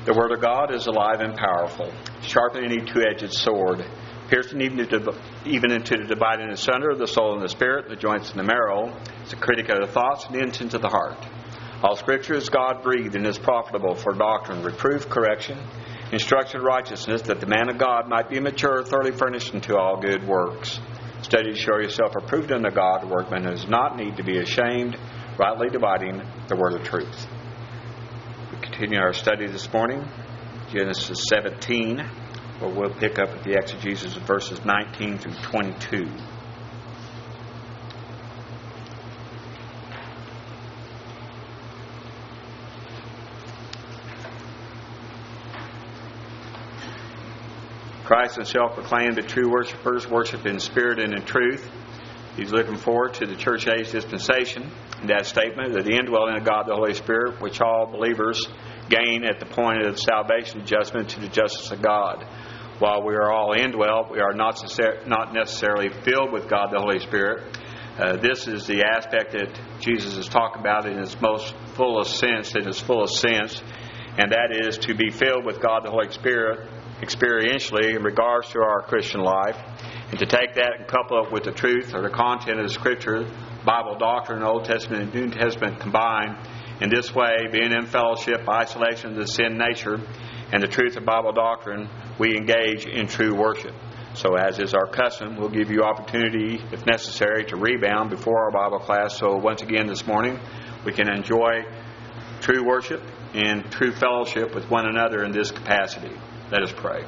The Word of God is alive and powerful, sharper than any two-edged sword, piercing even into the dividing asunder of the soul and the spirit, the joints and the marrow. It's a critic of the thoughts and the intents of the heart. All Scripture is God-breathed and is profitable for doctrine, reproof, correction, instruction in righteousness, that the man of God might be mature, thoroughly furnished unto all good works. Study to show yourself approved unto God, a workman who does not need to be ashamed, rightly dividing the word of truth. We continue our study this morning, Genesis 17, where we'll pick up at the exegesis of verses 19 through 22. Christ himself proclaimed that true worshipers worship in spirit and in truth. He's looking forward to the church age dispensation, and that statement that the indwelling of God the Holy Spirit, which all believers gain at the point of salvation, adjustment to the justice of God. While we are all indwelt, we are not necessarily filled with God the Holy Spirit. This is the aspect that Jesus is talking about in its most fullest sense, and that is to be filled with God the Holy Spirit experientially in regards to our Christian life, and to take that and couple it with the truth or the content of the Scripture, Bible doctrine, Old Testament and New Testament combined. In this way, being in fellowship, isolation of the sin nature, and the truth of Bible doctrine, we engage in true worship. So as is our custom, we'll give you opportunity, if necessary, to rebound before our Bible class. So once again this morning, we can enjoy true worship and true fellowship with one another in this capacity. Let us pray.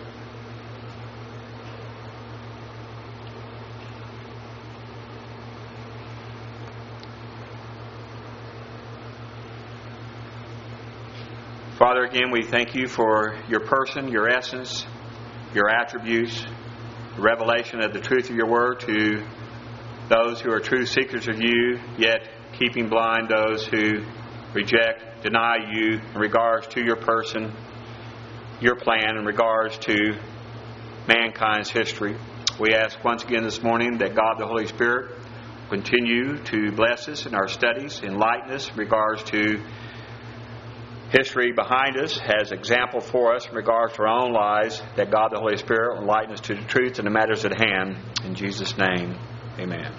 Father, again, we thank you for your person, your essence, your attributes, the revelation of the truth of your word to those who are true seekers of you, yet keeping blind those who reject, deny you in regards to your person, your plan in regards to mankind's history. We ask once again this morning that God the Holy Spirit continue to bless us in our studies, enlighten us in regards to history behind us, as example for us in regards to our own lives, that God the Holy Spirit will enlighten us to the truth and the matters at hand. In Jesus' name, amen.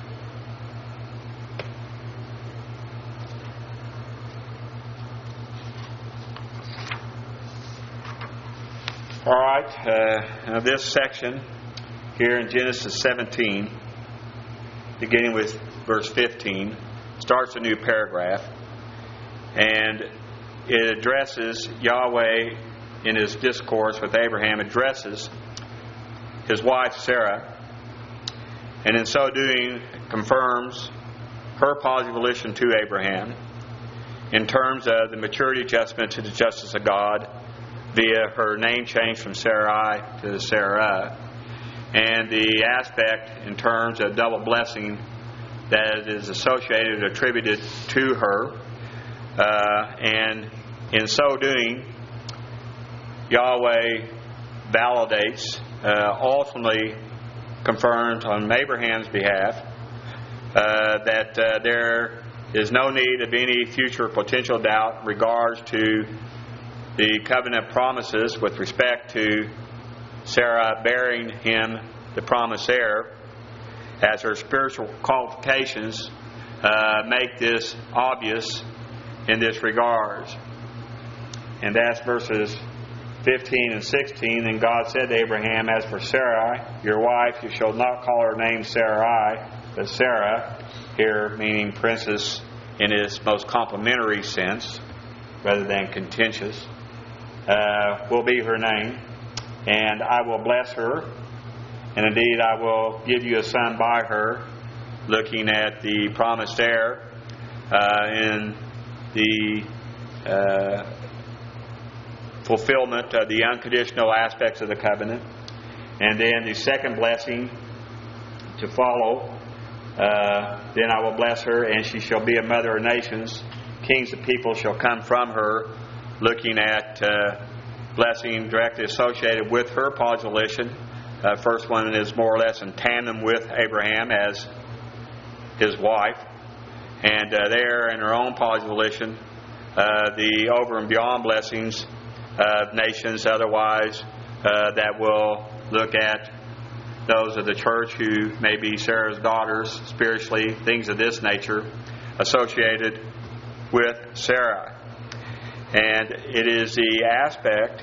All right, this section here in Genesis 17, beginning with verse 15, starts a new paragraph, and it addresses Yahweh in his discourse with Abraham, addresses his wife Sarah, and in so doing confirms her positive volition to Abraham in terms of the maturity adjustment to the justice of God via her name change from Sarai to Sarah, and the aspect in terms of double blessing that is associated, attributed to her. And in so doing, Yahweh validates, ultimately confirms on Abraham's behalf that there is no need of any future potential doubt in regards to the covenant promises with respect to Sarah bearing him the promised heir, as her spiritual qualifications make this obvious in this regard. And that's verses 15 and 16. And God said to Abraham, as for Sarai, your wife, you shall not call her name Sarai, but Sarah, here meaning princess in its most complimentary sense, rather than contentious, will be her name. And I will bless her, and indeed I will give you a son by her, looking at the promised heir in the fulfillment of the unconditional aspects of the covenant. And then the second blessing to follow, then I will bless her, and she shall be a mother of nations. Kings of people shall come from her, looking at blessing directly associated with her positive volition. First one is more or less in tandem with Abraham as his wife. And there in her own positive volition, the over and beyond blessings nations otherwise that will look at those of the church who may be Sarah's daughters spiritually, things of this nature associated with Sarah. And it is the aspect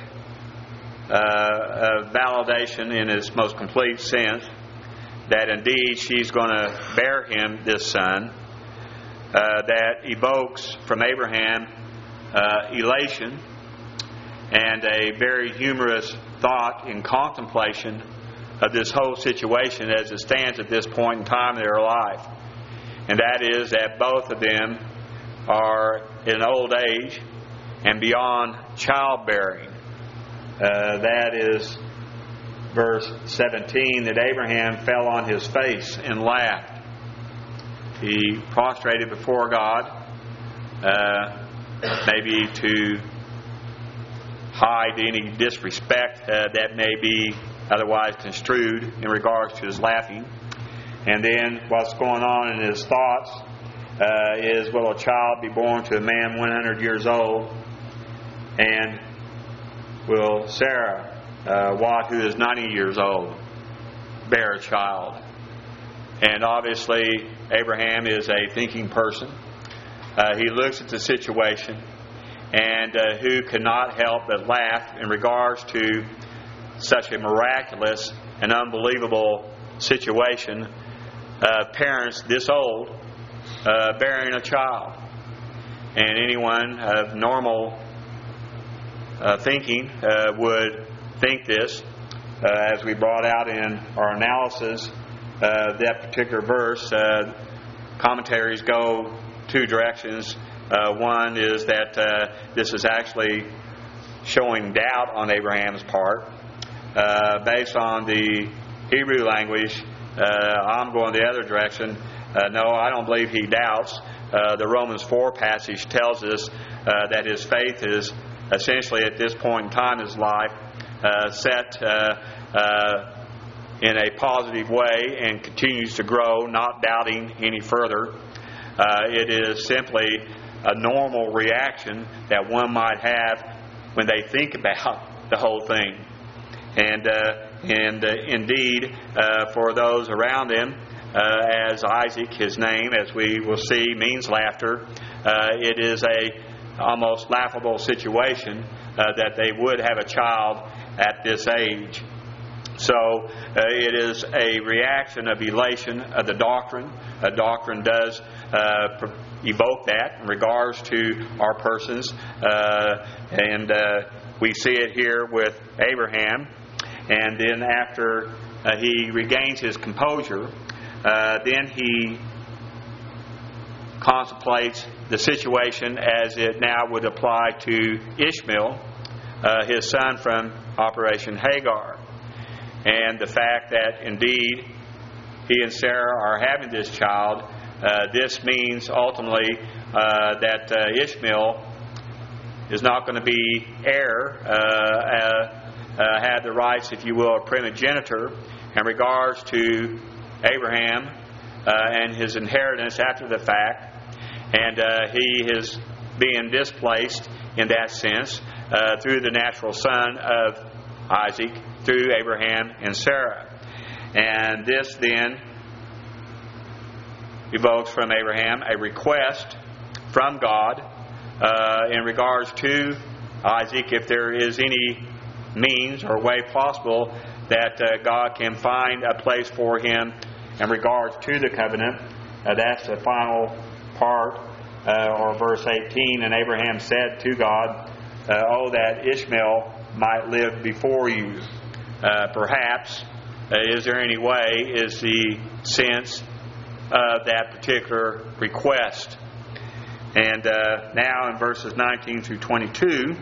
of validation in its most complete sense that indeed she's going to bear him this son that evokes from Abraham elation and a very humorous thought in contemplation of this whole situation as it stands at this point in time in their life. And that is that both of them are in old age and beyond childbearing. That is verse 17, that Abraham fell on his face and laughed. He prostrated before God, maybe to hide any disrespect that may be otherwise construed in regards to his laughing. And then what's going on in his thoughts is, will a child be born to a man 100 years old? And will Sarah, who is 90 years old, bear a child? And obviously Abraham is a thinking person. He looks at the situation, and who cannot help but laugh in regards to such a miraculous and unbelievable situation of parents this old bearing a child. And anyone of normal thinking would think this, as we brought out in our analysis of that particular verse. Commentaries go two directions. One is that this is actually showing doubt on Abraham's part. Based on the Hebrew language, I'm going the other direction. No, I don't believe he doubts. The Romans 4 passage tells us that his faith is essentially at this point in time in his life set in a positive way and continues to grow, not doubting any further. It is simply a normal reaction that one might have when they think about the whole thing. And indeed, for those around him, as Isaac, his name, as we will see, means laughter, it is a almost laughable situation that they would have a child at this age. So it is a reaction of elation of the doctrine. A doctrine does evoke that in regards to our persons, and we see it here with Abraham. And then after he regains his composure, then he contemplates the situation as it now would apply to Ishmael, his son from Operation Hagar. And the fact that indeed he and Sarah are having this child, this means ultimately that Ishmael is not going to be heir, had the rights, if you will, of primogeniture in regards to Abraham and his inheritance after the fact. And he is being displaced in that sense through the natural son of Isaac, through Abraham and Sarah. And this then evokes from Abraham a request from God in regards to Isaac, if there is any means or way possible that God can find a place for him in regards to the covenant. That's the final part, or verse 18. And Abraham said to God, "Oh, that Ishmael might live before you." Perhaps, is there any way, is the sense of that particular request. And now in verses 19 through 22,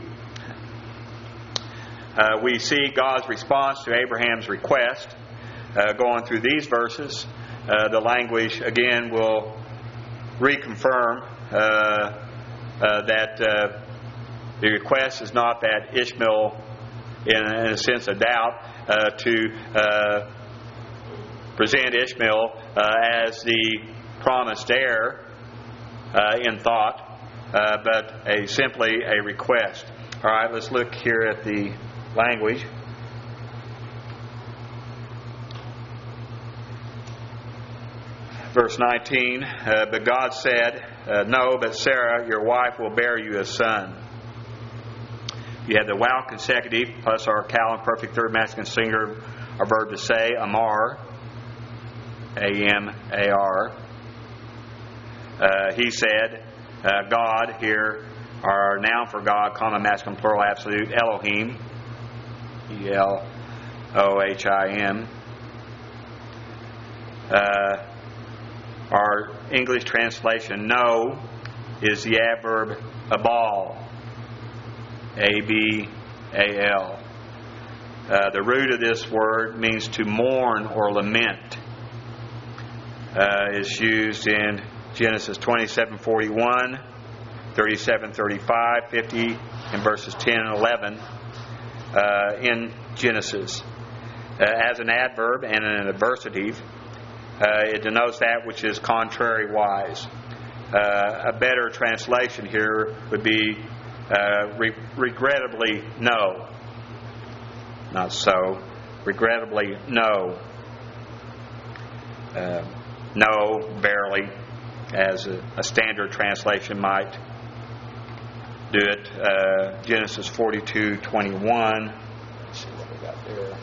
we see God's response to Abraham's request. Going through these verses, the language again will reconfirm that the request is not that Ishmael, in a sense of doubt, to present Ishmael as the promised heir in thought, but simply a request. All right, let's look here at the language. Verse 19, but God said, no, but Sarah, your wife, will bear you a son. You have the wow consecutive plus our cal and perfect third masculine singular, our verb to say, amar, A-M-A-R. He said, God, here, our noun for God, common masculine plural absolute, Elohim, E-L-O-H-I-M. Our English translation, know, is the adverb abal, A-B-A-L. The root of this word means to mourn or lament. It's used in Genesis 27:41, 37:35, 50, and verses 10 and 11 in Genesis. As an adverb and an adversative, it denotes that which is contrary-wise. A better translation here would be regrettably no. Not so. Regrettably no. No, barely, as a standard translation might do it. Genesis 42:21. Let's see what we got there.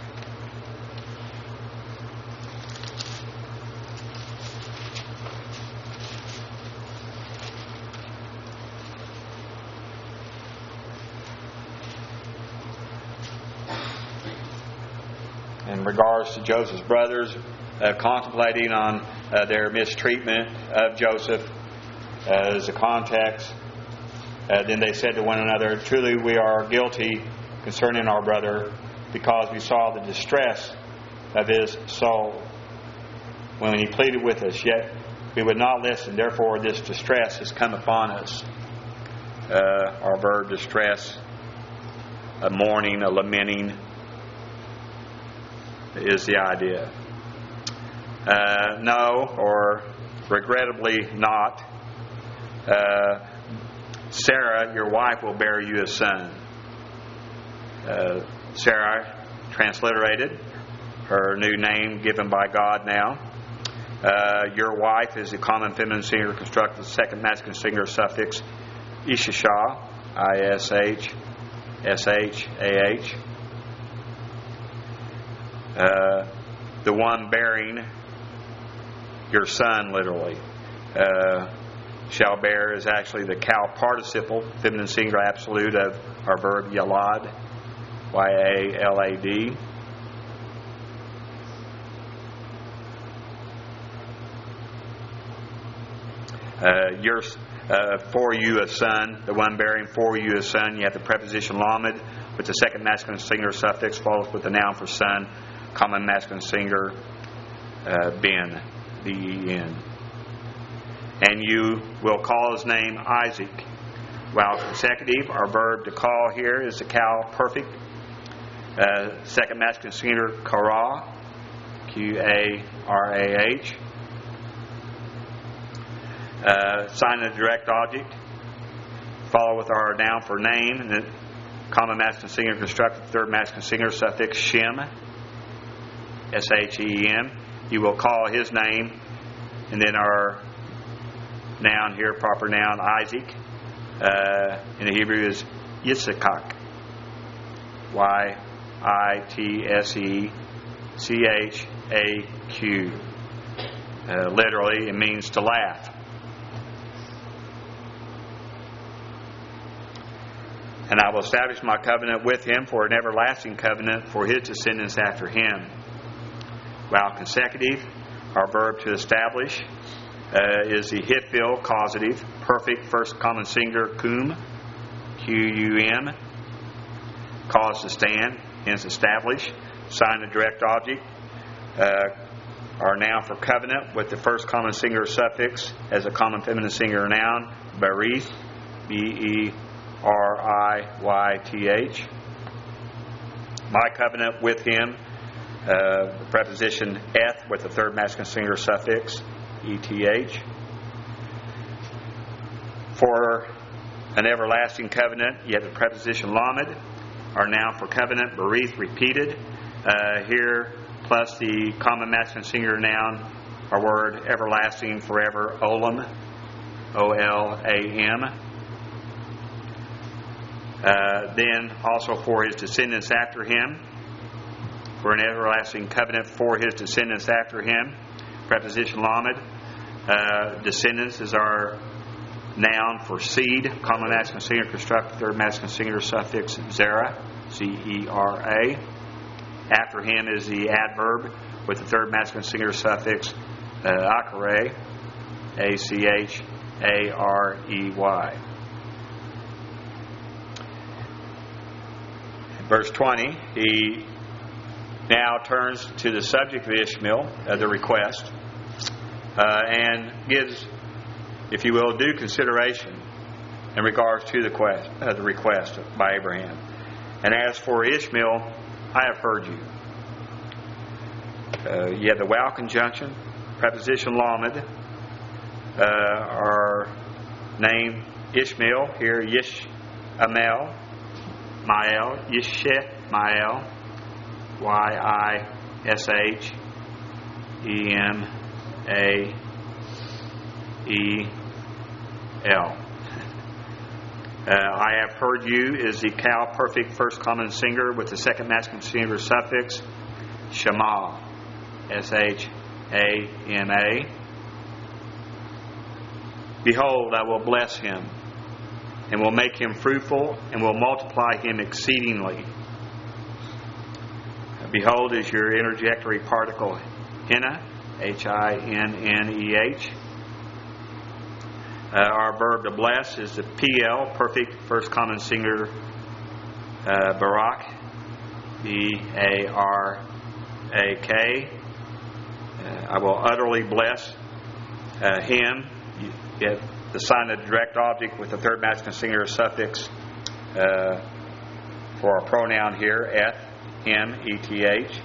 In regards to Joseph's brothers, contemplating on their mistreatment of Joseph as a context, then they said to one another, truly we are guilty concerning our brother, because we saw the distress of his soul when he pleaded with us, yet we would not listen. Therefore this distress has come upon us. Our verb distress, a mourning, a lamenting, is the idea. No, or regrettably not. Sarah, your wife, will bear you a son. Sarah, transliterated, her new name given by God now. Your wife is the common feminine singular constructed second masculine singular suffix Ishashah, I-S-H-S-H-A-H. The one bearing your son, literally. Shall bear is actually the cal participle, feminine singular absolute of our verb yalad, Y-A-L-A-D. For you a son, the one bearing for you a son, you have the preposition lamed with the second masculine singular suffix follows with the noun for son, common masculine singular ben, B-E-N. And you will call his name Isaac. While consecutive, our verb to call here is the cal perfect. Second masculine singular Karah, Q-A-R-A-H. Sign of the direct object. Follow with our noun for name, and the common masculine singular constructed third masculine singular suffix Shem, S-H-E-M. You will call his name, and then our noun here, proper noun, Isaac. In the Hebrew is Yitzchak. Y-I-T-S-E-C-H-A-Q. Literally, it means to laugh. And I will establish my covenant with him for an everlasting covenant for his descendants after him. While consecutive, our verb to establish is the hifil causative, perfect first common singular cum, Q-U-M, cause to stand, hence establish. Sign of direct object, our noun for covenant with the first common singular suffix as a common feminine singular noun, berith, B-E-R-I-Y-T-H. My covenant with him, the preposition eth with the third masculine singular suffix, E-T-H. For An everlasting covenant. You have the preposition lamed, our noun for covenant, berith, repeated. Here, plus the common masculine singular noun, our word everlasting, forever, olam, O-L-A-M. Then also for his descendants after him, for an everlasting covenant for his descendants after him, preposition lamed. Descendants is our noun for seed, common masculine singular construct, third masculine singular suffix zera, Z-E-R-A. After him is the adverb with the third masculine singular suffix acharei, A-C-H-A-R-E-Y. Verse 20, he now turns to the subject of Ishmael, the request, and gives, if you will, due consideration in regards to the request by Abraham. And as for Ishmael, I have heard you. You have the wow conjunction, preposition lamed, our name Ishmael, here Yishmael, Mael, Yishmael, Y-I-S-H-E-M-A-E-L. I have heard you is the cow perfect first common singular with the second masculine singular suffix Shema, S-H-A-M-A. Behold, I will bless him and will make him fruitful and will multiply him exceedingly. Behold is your interjectory particle Hineh, H-I-N-N-E-H. Our verb to bless is the PL, perfect first common singular, Barak, B-A-R-A-K. I will utterly bless him. You get the sign of the direct object with the third masculine singular suffix for our pronoun here, eth, him, E-T-H.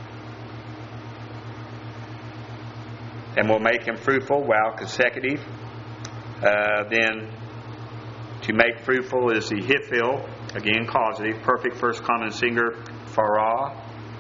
And will make him fruitful, wow, consecutive. Then to make fruitful is the Hiphil, again causative, perfect first common singular, Farah,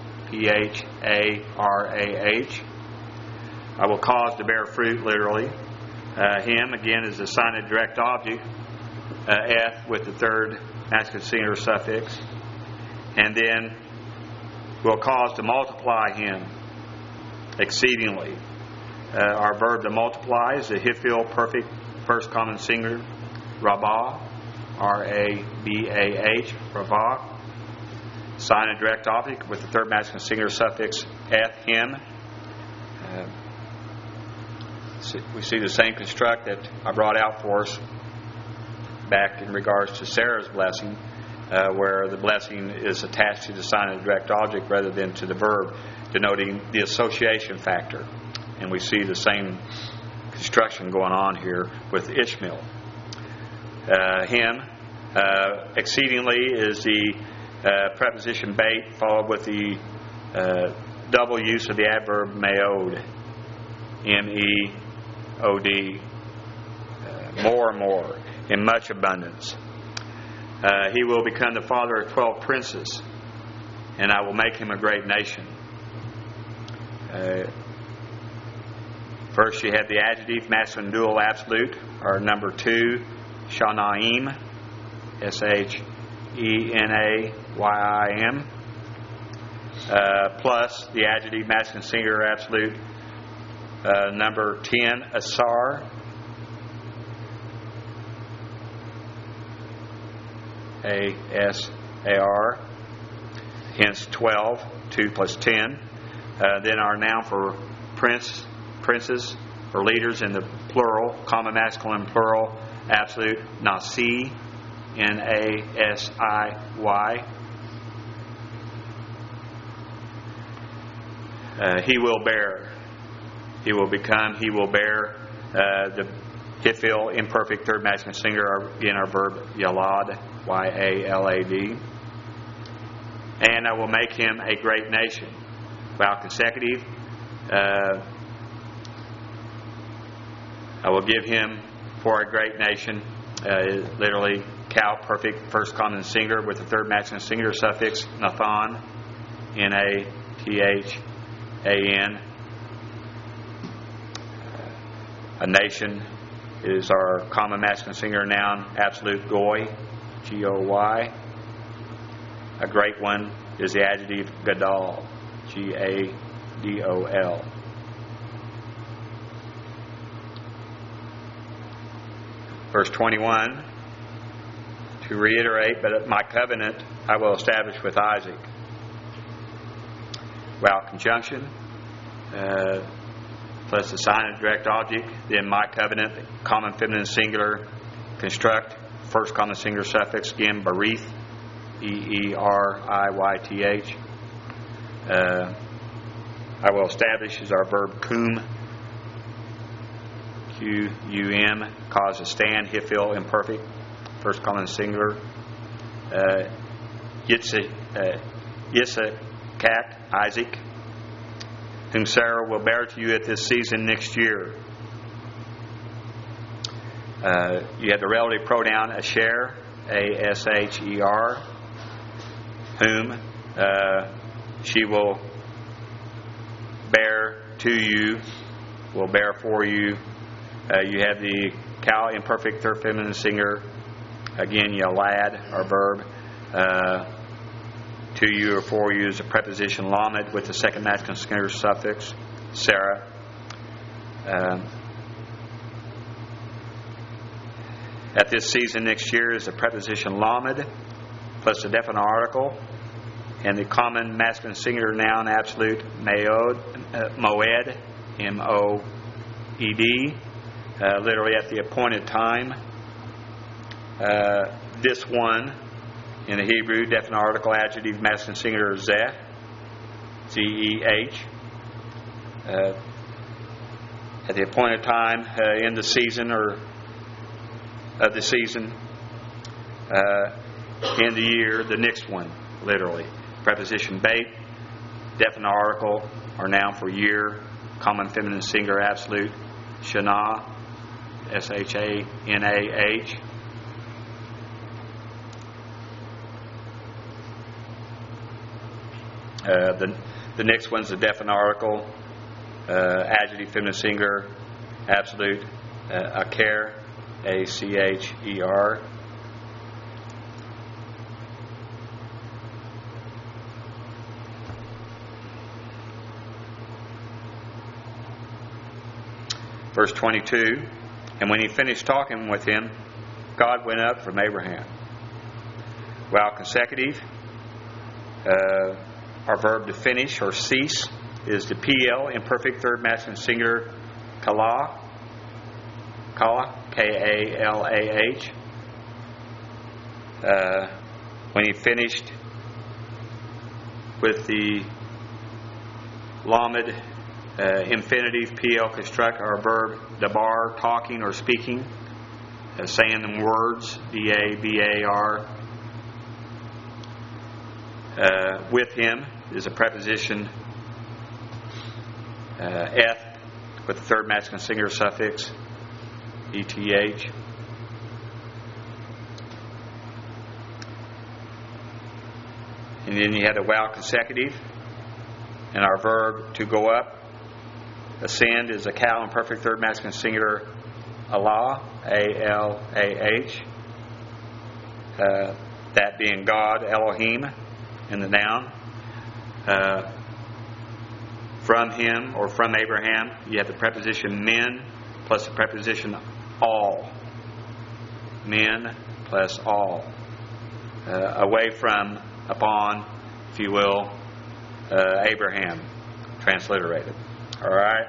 P-H-A-R-A-H. I will cause to bear fruit, literally. Him, again, is the sign of direct object, eth, with the third masculine singular suffix. And then will cause to multiply him exceedingly. Our verb to multiply is the Hiphil, perfect first common singular, Rabah, R-A-B-A-H, Rabah. Sign of direct object with the third masculine singular suffix, eth, him. We see the same construct that I brought out for us back in regards to Sarah's blessing, where the blessing is attached to the sign of the direct object rather than to the verb, denoting the association factor. And we see the same construction going on here with Ishmael. Him, exceedingly, is the preposition bait, followed with the double use of the adverb meod, M-E-O-D, more and more, in much abundance. He will become the father of 12 princes, and I will make him a great nation. First, you have the adjective, masculine dual absolute, or number 2, Shanaim, S-H-E-N-A-Y-I-M, plus the adjective, masculine singular absolute, number 10, Asar, A-S-A-R, hence 12, 2 plus 10. Then our noun for princes, or leaders in the plural, common masculine plural, absolute, Nasi, N-A-S-I-Y. He will bear. He will become, he will bear. The Hiphil, imperfect third masculine singular, in our verb Yalad, Y-A-L-A-D. And I will make him a great nation. Wow, consecutive. I will give him for a great nation. Literally cow, perfect, first common singular with the third masculine singular suffix, Nathan, N-A-T-H-A-N. A nation is our common masculine singular noun, absolute, goy, G-O-Y. A great one is the adjective, gadol, G-A-D-O-L. Verse 21, to reiterate, but my covenant I will establish with Isaac. Vowel conjunction, plus the sign of direct object, then my covenant, common feminine singular, construct, first common singular suffix, again, berith, E-E-R-I-Y-T-H. I will establish is our verb cum, Q-U-M, cause to stand, hifil, imperfect, first common singular. Yitzhak, Isaac, whom Sarah will bear to you at this season next year. You have the relative pronoun Asher, A-S-H-E-R, whom she will bear to you, will bear for you. You have the cow, imperfect, third feminine singular. Again, yalad, our verb. To you or for you is a preposition lamed with the second masculine singular suffix, Sarah. At this season next year is the preposition lamed plus the definite article and the common masculine singular noun absolute moed, M-O-E-D, literally at the appointed time. This one in the Hebrew, definite article adjective masculine singular zeh, Z-E-H. At the appointed time in the season or of the season, in the year, the next one, literally. Preposition bait, definite article or noun for year, common feminine singular absolute, Shana, S-H-A-N-A-H. The next one's a definite article, adjective feminine singular absolute, Acher, A-C-H-E-R. Verse 22, and when he finished talking with him, God went up from Abraham. Vowel consecutive, our verb to finish or cease is the PL, imperfect third masculine singular, kala, K-A-L-A-H. When he finished with the lamed infinitive PL construct, our verb dabar, talking or speaking, saying them words, D-A-B-A-R. With him is a preposition eth with the third masculine singular suffix, E-T-H. And then you have the vowel consecutive, and our verb to go up. Ascend is a cow, imperfect third masculine singular, Allah, A-L-A-H. That being God, Elohim, in the noun. From him or from Abraham, you have the preposition men plus the preposition all. Men plus all. Away from, upon, if you will, Abraham, transliterated. All right?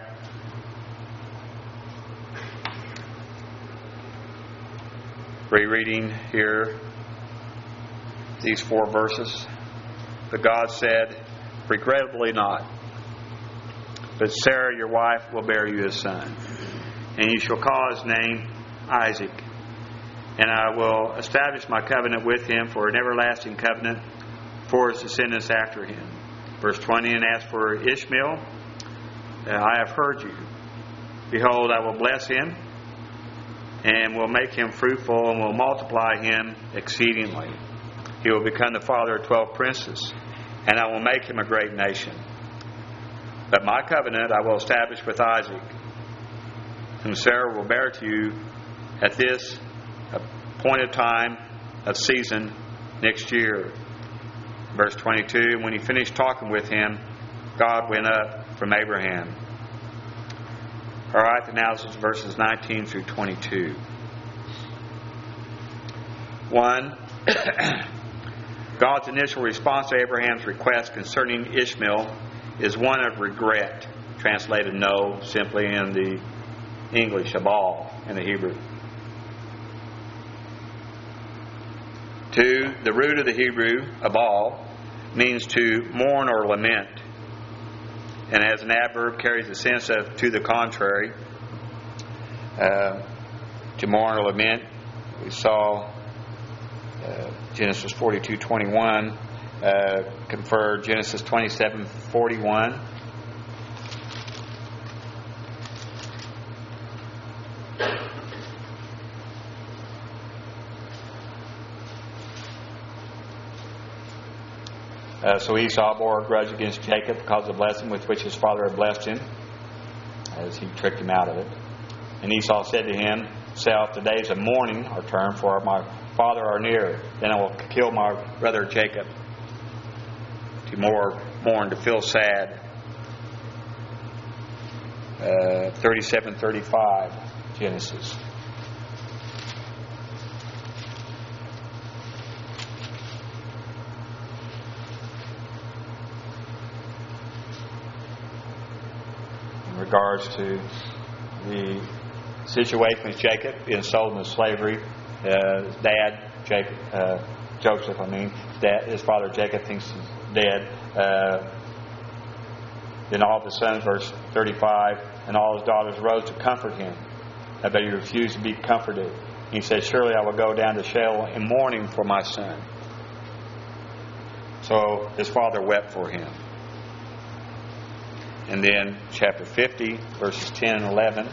Rereading here these 4 verses. But God said, regrettably not, but Sarah your wife will bear you a son, and you shall call his name Isaac. And I will establish my covenant with him for an everlasting covenant for his descendants after him. Verse 20, and as for Ishmael, I have heard you. Behold, I will bless him. and will make him fruitful, and will multiply him exceedingly. He will become the father of 12 princes, and I will make him a great nation. But my covenant I will establish with Isaac, whom Sarah will bear to you at this appointed time of season next year. Verse 22, when he finished talking with him, God went up from Abraham. All right, now this is verses 19 through 22. 1. God's initial response to Abraham's request concerning Ishmael is one of regret, translated no, simply in the English, abal, in the Hebrew. 2. The root of the Hebrew, abal, means to mourn or lament, and as an adverb carries a sense of to the contrary. To mourn or lament, we saw Genesis 42:21 confer Genesis 27:41. So Esau bore a grudge against Jacob because of the blessing with which his father had blessed him, as he tricked him out of it. And Esau said to himself, the days of mourning are turned, for my father are near. Then I will kill my brother Jacob. To mourn, to feel sad. 37:35, Genesis. In regards to the situation with Jacob being sold into slavery, his dad, Joseph, his father Jacob thinks he's dead. Then all of his sons, verse 35, and all his daughters rose to comfort him, but he refused to be comforted. He said, surely I will go down to Sheol in mourning for my son. So his father wept for him. And then chapter 50, verses 10 and 11.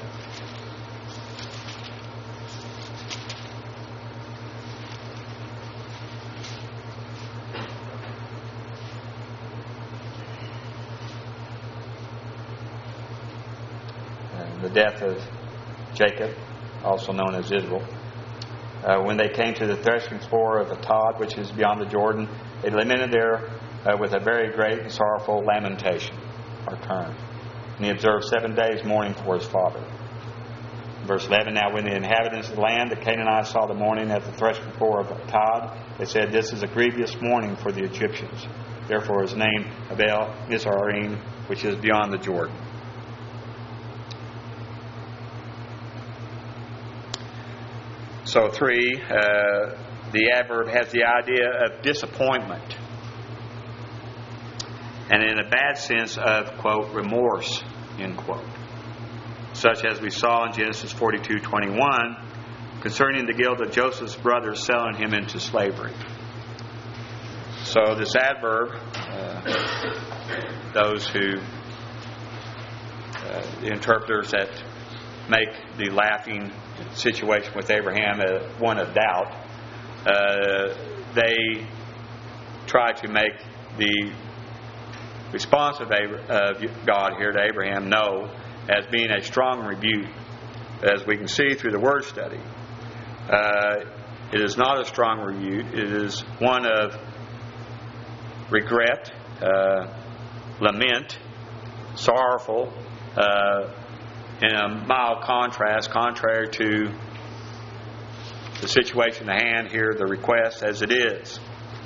The death of Jacob, also known as Israel. When they came to the threshing floor of Atad, which is beyond the Jordan, they lamented there with a very great and sorrowful lamentation, or term. And he observed 7 days mourning for his father. Verse 11, now when the inhabitants of the land, the Canaanites, saw the mourning at the threshing floor of Atad, they said, this is a grievous mourning for the Egyptians. Therefore his name Abel Mizraim, which is beyond the Jordan. So 3, the adverb has the idea of disappointment, and in a bad sense of, quote, remorse, end quote. Such as we saw in Genesis 42:21 concerning the guilt of Joseph's brothers selling him into slavery. So this adverb, those who, the interpreters that make the laughing situation with Abraham one of doubt, they try to make the response of God here to Abraham no, as being a strong rebuke. As we can see through the word study, it is not a strong rebuke. It is one of regret, lament, sorrowful, in a mild contrast, contrary to the situation at hand here, the request as it is.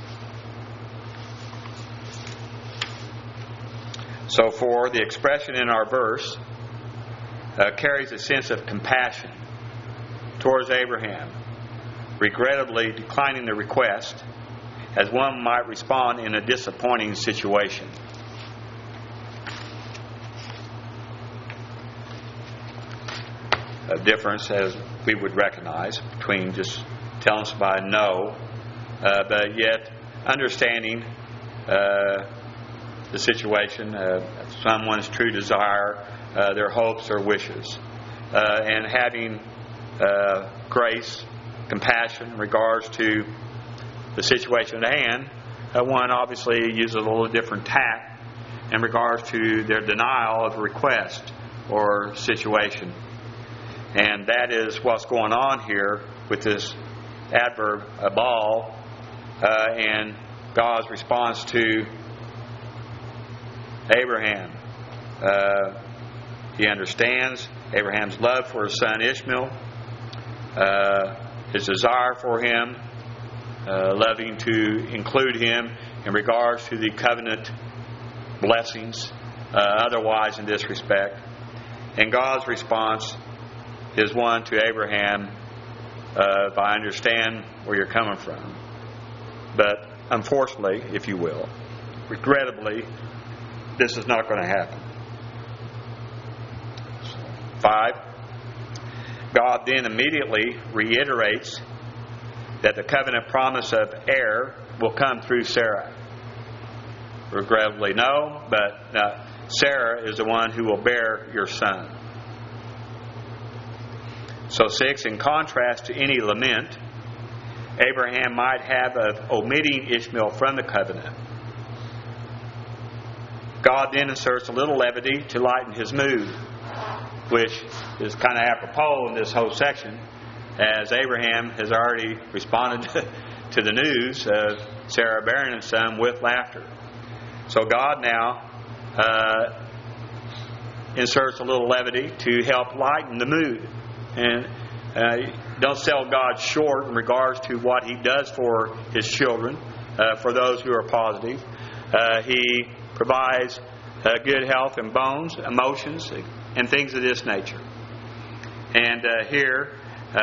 So for the expression in our verse carries a sense of compassion towards Abraham, regrettably declining the request as one might respond in a disappointing situation. A difference, as we would recognize, between just telling somebody no, but yet understanding the situation, someone's true desire, their hopes or wishes, and having grace, compassion in regards to the situation at hand. One obviously uses a little different tact in regards to their denial of request or situation. And that is what's going on here with this adverb, abal, and God's response to Abraham. He understands Abraham's love for his son Ishmael, his desire for him, loving to include him in regards to the covenant blessings, otherwise in this respect. And God's response is one to Abraham, I understand where you're coming from. But unfortunately, if you will, regrettably, this is not going to happen. 5. God then immediately reiterates that the covenant promise of heir will come through Sarah. Regrettably, no, but Sarah is the one who will bear your son. So 6, in contrast to any lament Abraham might have of omitting Ishmael from the covenant, God then inserts a little levity to lighten his mood, which is kind of apropos in this whole section, as Abraham has already responded to the news of Sarah bearing a son with laughter. So God now inserts a little levity to help lighten the mood. And don't sell God short in regards to what He does for His children, for those who are positive. He provides good health and bones, emotions, and things of this nature. And here,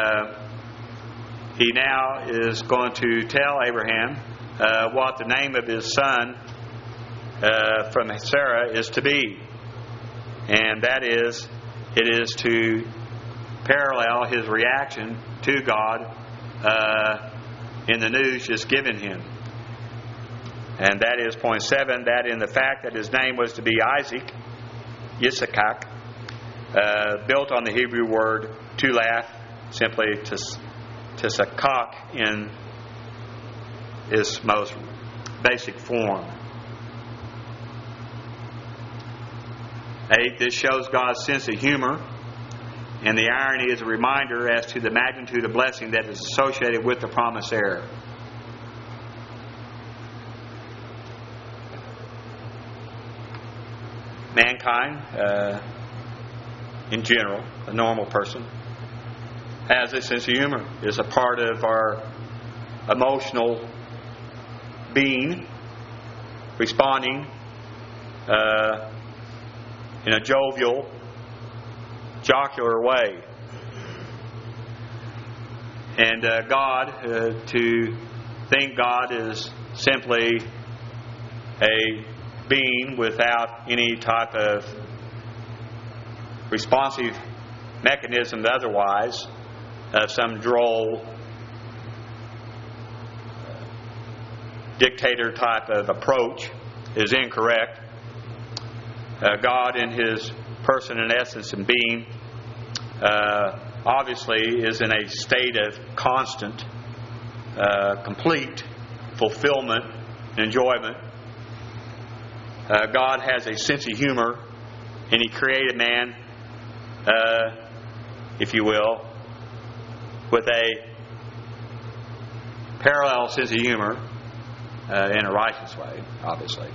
he now is going to tell Abraham what the name of his son from Sarah is to be. And that is, it is to parallel his reaction to God in the news just given him. And that is point 7, that in the fact that his name was to be Isaac, Yitzchak, built on the Hebrew word tulaf, simply tisakak in its most basic form. 8, this shows God's sense of humor, and the irony is a reminder as to the magnitude of blessing that is associated with the promised heir. Mankind, in general, a normal person, has a sense of humor. It's a part of our emotional being, responding in a jovial, jocular way. And God, to think God is simply a being without any type of responsive mechanism otherwise, of some droll dictator type of approach, is incorrect. God in His person and essence and being obviously is in a state of constant, complete fulfillment and enjoyment. God has a sense of humor, and He created man, if you will, with a parallel sense of humor, in a righteous way, obviously,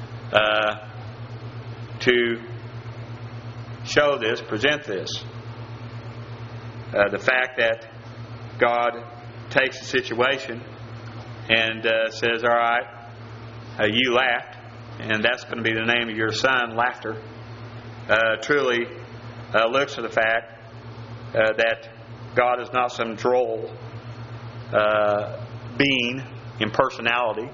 to show this, present this. The fact that God takes a situation and says, all right, you laughed, and that's going to be the name of your son, laughter, truly looks to the fact that God is not some droll being in personality.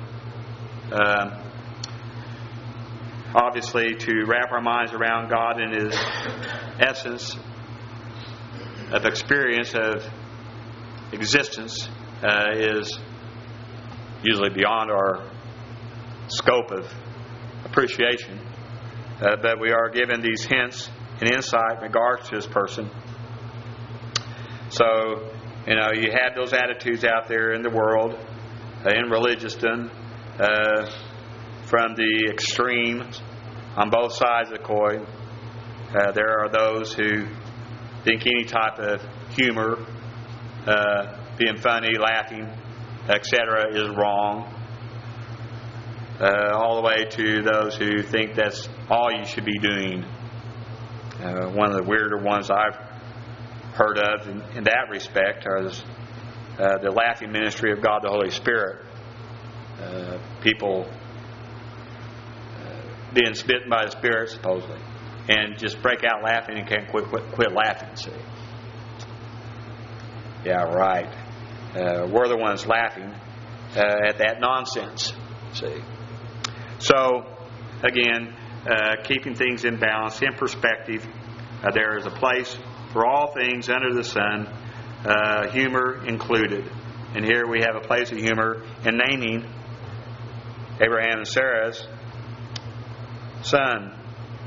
Obviously, to wrap our minds around God in His essence of experience of existence is usually beyond our scope of appreciation. But we are given these hints and insight in regards to His person. So, you have those attitudes out there in the world, in religiousdom, from the extremes on both sides of the coin. There are those who think any type of humor, being funny, laughing, etc., is wrong. All the way to those who think that's all you should be doing. One of the weirder ones I've heard of in that respect are the laughing ministry of God the Holy Spirit. People being smitten by the Spirit, supposedly, and just break out laughing and can't quit laughing. See? Yeah, right. We're the ones laughing at that nonsense. See? So, again, keeping things in balance, in perspective, there is a place for all things under the sun, humor included. And here we have a place of humor in naming Abraham and Sarah's son.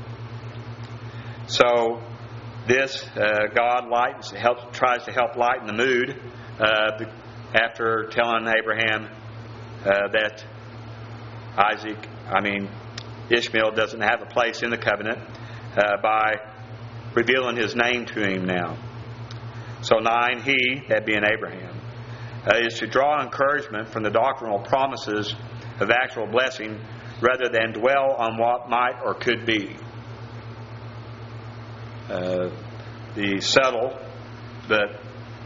So, this God tries to help lighten the mood after telling Abraham that Ishmael doesn't have a place in the covenant by revealing his name to him now. So 9, he, that being Abraham, is to draw encouragement from the doctrinal promises of actual blessing rather than dwell on what might or could be. The subtle but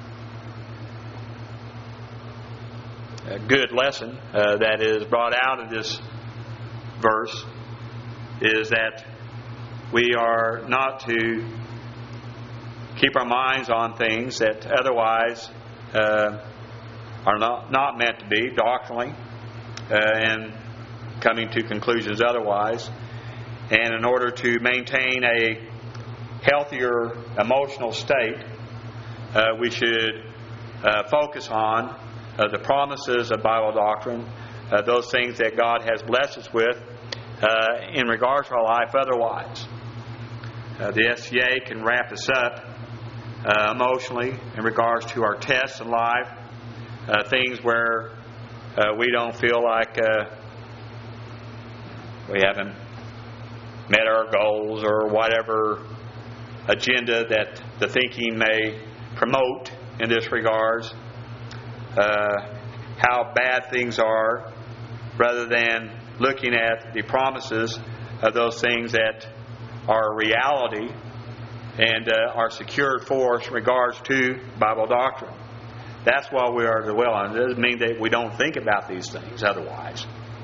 good lesson that is brought out of this verse is that we are not to keep our minds on things that otherwise are not meant to be doctrinally and coming to conclusions otherwise. And in order to maintain a healthier emotional state, we should focus on the promises of Bible doctrine, those things that God has blessed us with in regards to our life otherwise. The SCA can wrap us up emotionally in regards to our tests in life, things where we don't feel like we haven't met our goals or whatever agenda that the thinking may promote in this regards. How bad things are, rather than looking at the promises of those things that are reality and are secured for us in regards to Bible doctrine. That's what we are to dwell on. It doesn't mean that we don't think about these things otherwise.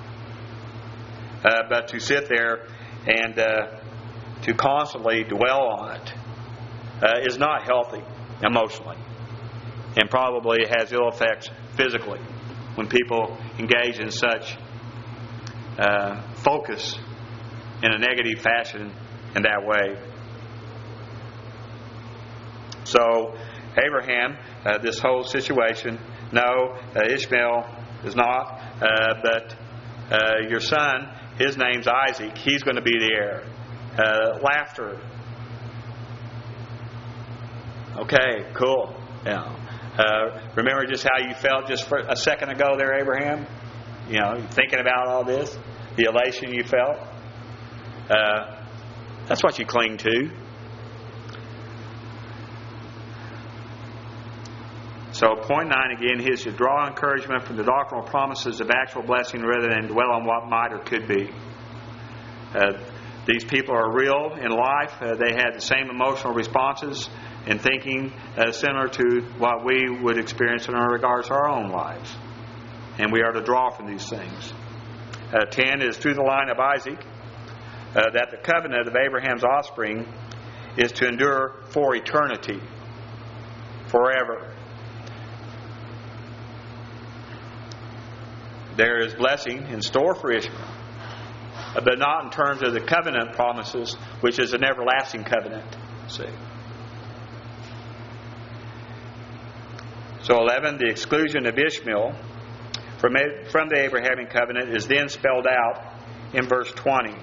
But to sit there and to constantly dwell on it is not healthy emotionally, and probably has ill effects physically when people engage in such focus in a negative fashion in that way. So Abraham, this whole situation, no, Ishmael is not, but your son, his name's Isaac, he's going to be the heir. Laughter. Okay, cool. Yeah. Remember just how you felt just for a second ago there, Abraham? Thinking about all this, the elation you felt. That's what you cling to. So point 9 again is to draw encouragement from the doctrinal promises of actual blessing rather than dwell on what might or could be. These people are real in life. They had the same emotional responses and thinking similar to what we would experience in regards to our own lives. And we are to draw from these things. 10 is through the line of Isaac that the covenant of Abraham's offspring is to endure for eternity, forever. There is blessing in store for Ishmael, but not in terms of the covenant promises, which is an everlasting covenant. See. So 11, the exclusion of Ishmael from the Abrahamic covenant is then spelled out in verse 20.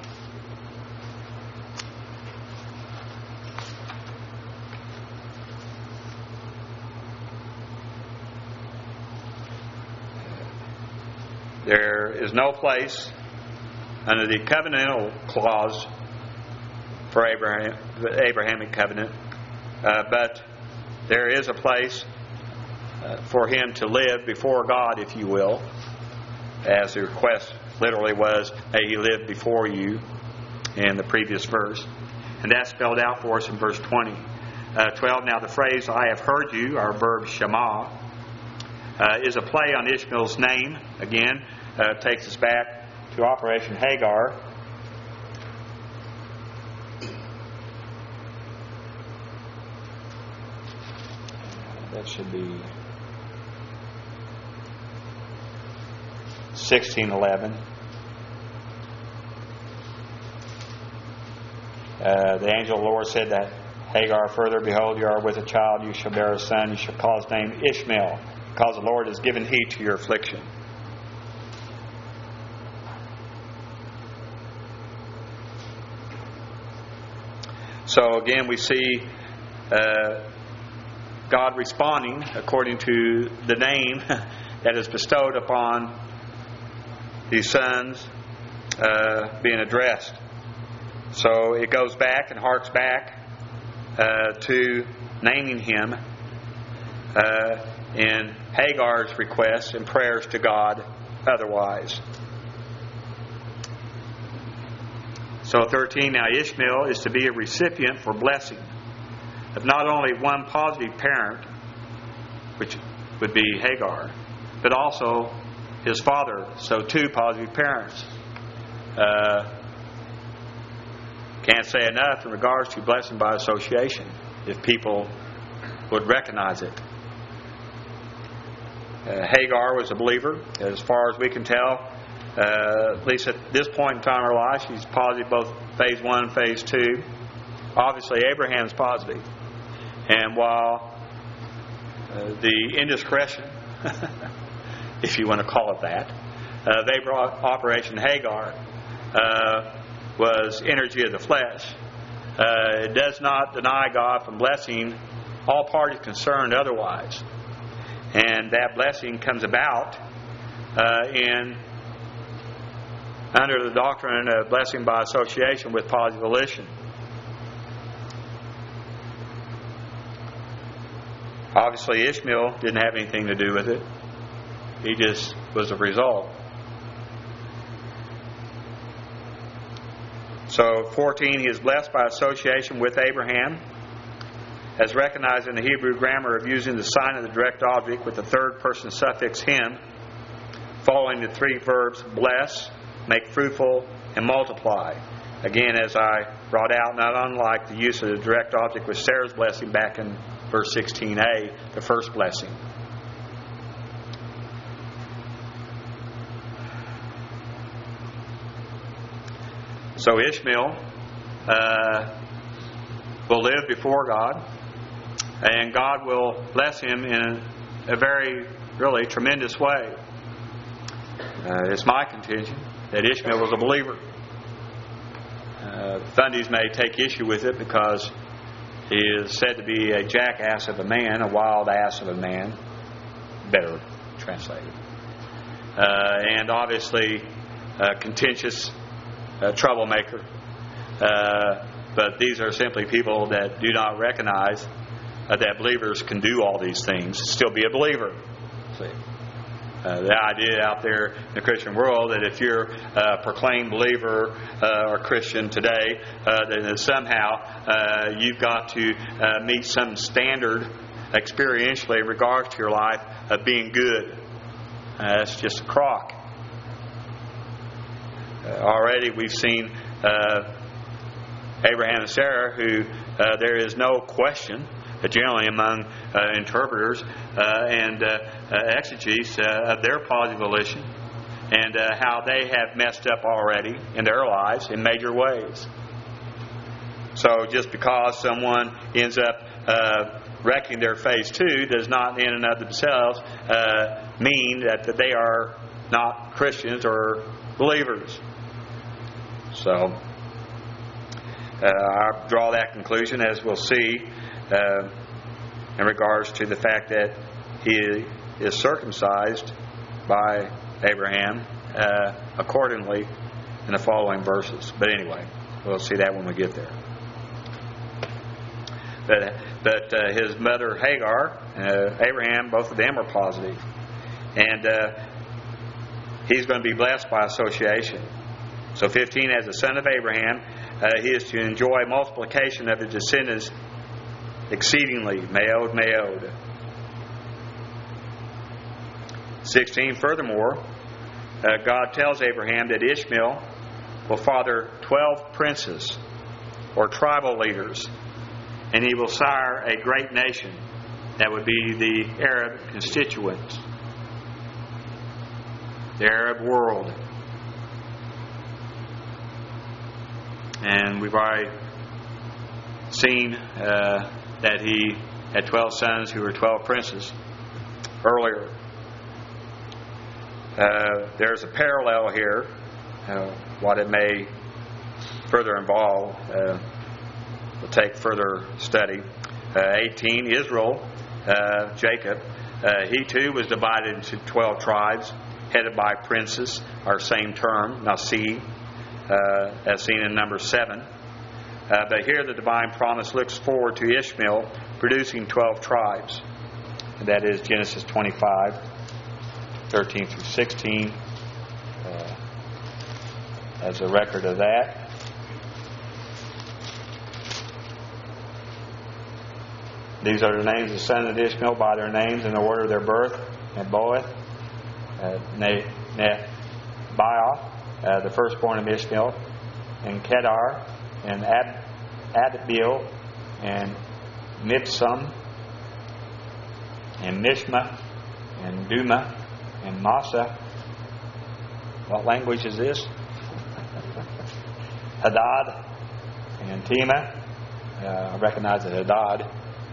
There is no place under the covenantal clause for the Abrahamic covenant, but there is a place for him to live before God, if you will, as the request literally was, may he live before you in the previous verse. And that's spelled out for us in verse 20. 12, now the phrase, I have heard you, our verb Shema, is a play on Ishmael's name. Again, takes us back to Operation Hagar. That should be 16:11. The angel of the Lord said that Hagar, further, behold, you are with a child, you shall bear a son, you shall call his name Ishmael, because the Lord has given heed to your affliction. So again, we see God responding according to the name that is bestowed upon these sons being addressed. So it goes back and harks back to naming him in Hagar's requests and prayers to God otherwise. So 13, now Ishmael is to be a recipient for blessing of not only one positive parent, which would be Hagar, but also his father. So 2 positive parents. Can't say enough in regards to blessing by association, if people would recognize it. Hagar was a believer, as far as we can tell. At least at this point in time in her life, she's positive both phase 1 and phase 2. Obviously, Abraham's positive. And while the indiscretion, if you want to call it that, they brought Operation Hagar, was energy of the flesh. It does not deny God from blessing all parties concerned otherwise. And that blessing comes about under the doctrine of blessing by association with positive volition. Obviously, Ishmael didn't have anything to do with it. He just was a result. So 14, he is blessed by association with Abraham, as recognized in the Hebrew grammar of using the sign of the direct object with the third person suffix him, following the 3 verbs bless, make fruitful, and multiply. Again, as I brought out, not unlike the use of the direct object with Sarah's blessing back in verse 16a, the first blessing. So Ishmael will live before God, and God will bless him in a very, really tremendous way. It's my contention that Ishmael was a believer. Thundies may take issue with it because he is said to be a jackass of a man, a wild ass of a man, better translated. And obviously a contentious troublemaker. But these are simply people that do not recognize that believers can do all these things, still be a believer. See? The idea out there in the Christian world that if you're a proclaimed believer or Christian today, that somehow you've got to meet some standard experientially in regards to your life of being good. That's just a crock. Already we've seen Abraham and Sarah, who there is no question generally among interpreters and exegetes of their positive volition and how they have messed up already in their lives in major ways. So just because someone ends up wrecking their phase 2 does not in and of themselves mean that they are not Christians or believers. So I draw that conclusion, as we'll see, in regards to the fact that he is circumcised by Abraham accordingly in the following verses. But anyway, we'll see that when we get there. But his mother Hagar, Abraham, both of them are positive. And he's going to be blessed by association. So 15, as the son of Abraham, he is to enjoy multiplication of his descendants exceedingly. Meod, meod. 16, furthermore, God tells Abraham that Ishmael will father 12 princes or tribal leaders, and he will sire a great nation. That would be the Arab constituents, the Arab world. And we've already seen that he had 12 sons who were 12 princes earlier. There's a parallel here. What it may further involve will take further study. 18, Israel, Jacob, he too was divided into 12 tribes, headed by princes, our same term, Nasi, as seen in number 7. But here the divine promise looks forward to Ishmael producing 12 tribes. And that is Genesis 25, 13 through 16, as a record of that. These are the names of the sons of Ishmael by their names in the order of their birth: Nebaioth, Nebaioth, the firstborn of Ishmael, and Kedar, and Adbeel, and Mibsam, and Mishma, and Duma, and Massa. What language is this? Hadad, and Tema. I recognize it, Hadad.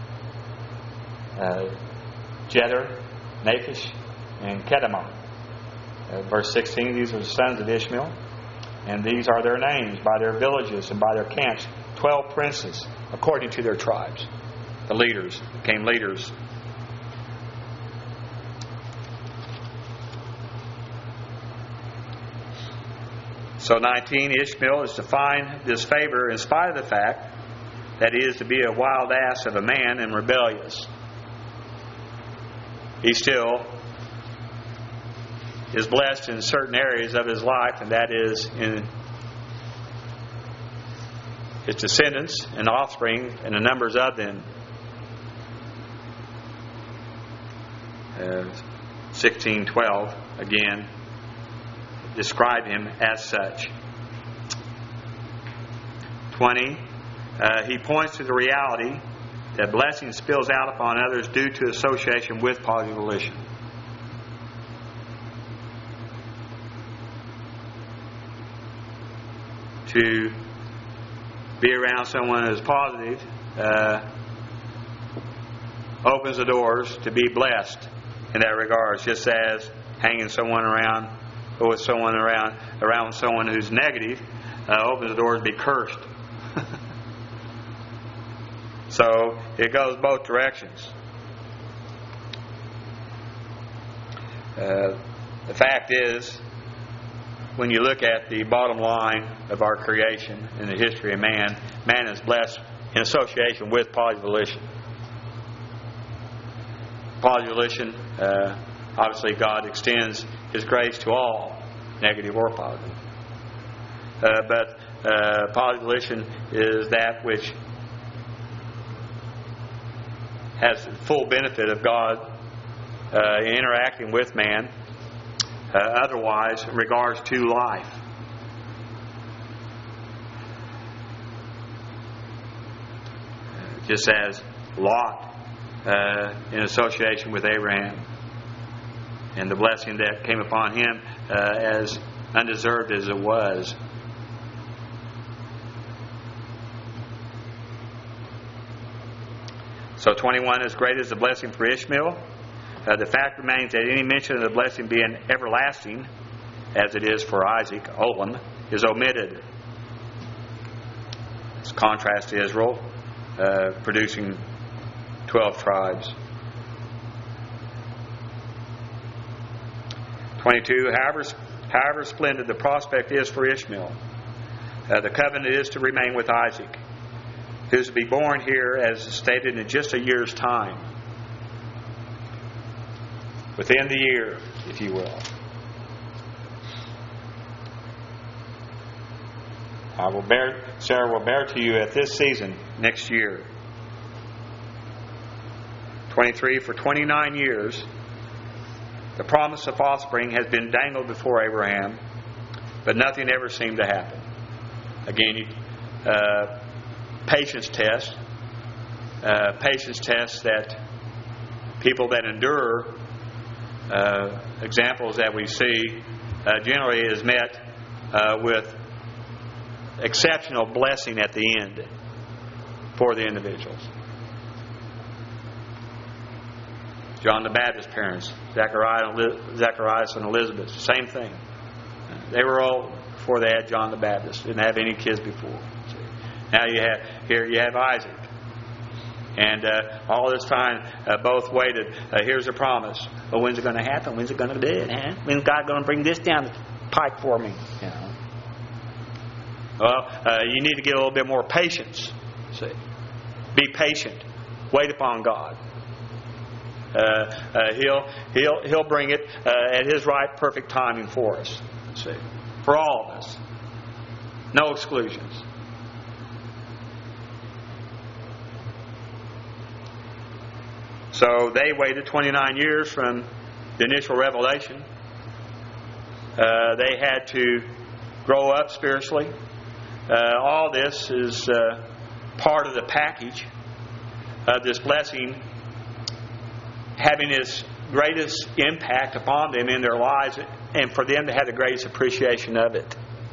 Jether, Naphish, and Kedemah. Verse 16, these are the sons of Ishmael, and these are their names by their villages and by their camps. 12 princes according to their tribes. The leaders became leaders. So 19, Ishmael is to find this favor in spite of the fact that he is to be a wild ass of a man and rebellious. He still is blessed in certain areas of his life, and that is in his descendants and offspring and the numbers of them. 16:12 again describe him as such. 20, he points to the reality that blessing spills out upon others due to association with positive volition. To be around someone who is positive opens the doors to be blessed in that regard, just as hanging someone around or with someone around someone who's negative opens the doors to be cursed. So it goes both directions. The fact is, when you look at the bottom line of our creation in the history of man, man is blessed in association with positive volition. Positive volition, obviously God extends His grace to all, negative or positive. But positive volition is that which has the full benefit of God interacting with man otherwise in regards to life. Just as Lot in association with Abraham and the blessing that came upon him as undeserved as it was. So 21, as great as the blessing for Ishmael, the fact remains that any mention of the blessing being everlasting, as it is for Isaac, Olam, is omitted. It's a contrast to Israel, producing 12 tribes. 22, however splendid the prospect is for Ishmael, the covenant is to remain with Isaac, who is to be born here, as stated, in just a year's time. Within the year, if you will. Sarah will bear to you at this season next year. 23, for 29 years, the promise of offspring has been dangled before Abraham, but nothing ever seemed to happen. Again, patience test. Patience test that people that endure, examples that we see, generally is met with exceptional blessing at the end for the individuals. John the Baptist's parents, Zacharias and Elizabeth, same thing. They were old before they had John the Baptist. Didn't have any kids before. Now you have Isaac. And all this time, both waited. Here's a promise. Well, when's it going to happen? When's it going to do it? Huh? When's God going to bring this down the pipe for me? You know. Well, you need to get a little bit more patience. See, be patient. Wait upon God. He'll bring it at His right, perfect timing for us. See, for all of us, no exclusions. So they waited 29 years from the initial revelation. They had to grow up spiritually. All this is part of the package of this blessing having its greatest impact upon them in their lives, and for them to have the greatest appreciation of it.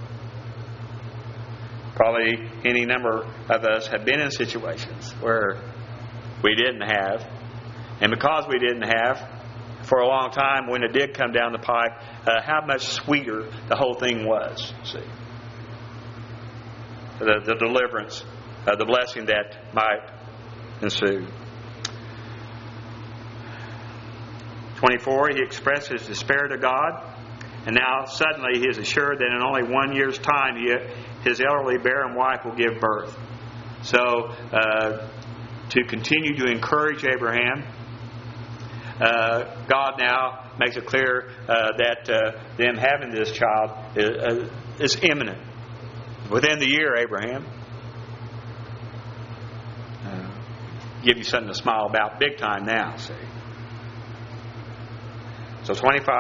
Probably any number of us have been in situations where we didn't have, and because we didn't have, for a long time, when it did come down the pipe, how much sweeter the whole thing was. See, the deliverance, the blessing that might ensue. 24, he expresses despair to God, and now suddenly he is assured that in only 1 year's time his elderly barren wife will give birth. So, to continue to encourage Abraham, God now makes it clear that them having this child is imminent. Within the year, Abraham. Give you something to smile about big time now, see. So 25,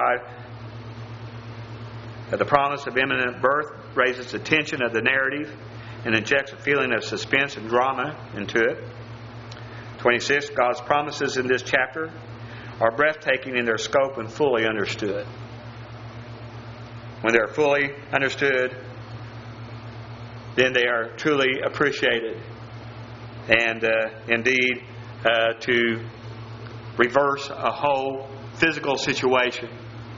the promise of imminent birth raises the tension of the narrative and injects a feeling of suspense and drama into it. 26, God's promises in this chapter are breathtaking in their scope and fully understood. When they're fully understood, then they are truly appreciated. And indeed, to reverse a whole physical situation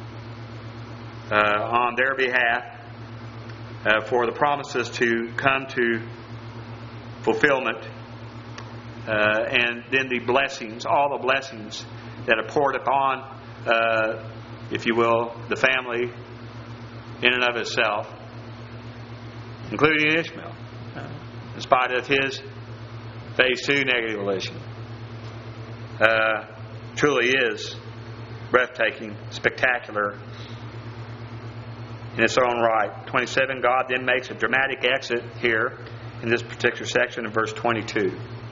on their behalf, for the promises to come to fulfillment, and then the blessings, all the blessings that are poured upon, if you will, the family in and of itself, including Ishmael, in spite of his phase 2 negative volition, truly is breathtaking, spectacular in its own right. 27, God then makes a dramatic exit here in this particular section in verse 22.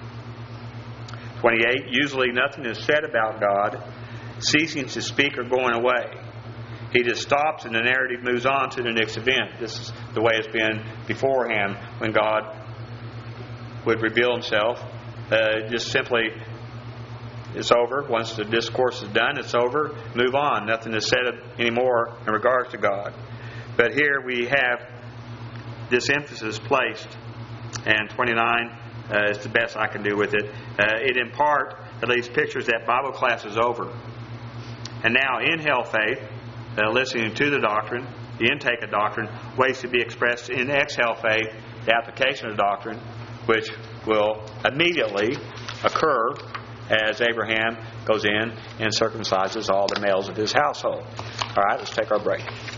28, usually nothing is said about God ceasing to speak or going away. He just stops and the narrative moves on to the next event. This is the way it's been beforehand when God would reveal Himself. Just simply, it's over. Once the discourse is done, it's over. Move on. Nothing is said anymore in regards to God. But here we have this emphasis placed, and 29 is the best I can do with it. It in part at least pictures that Bible class is over. And now in Hell Faith, listening to the doctrine, the intake of doctrine, waits to be expressed in Exhale Faith, the application of doctrine, which will immediately occur as Abraham goes in and circumcises all the males of his household. All right, let's take our break.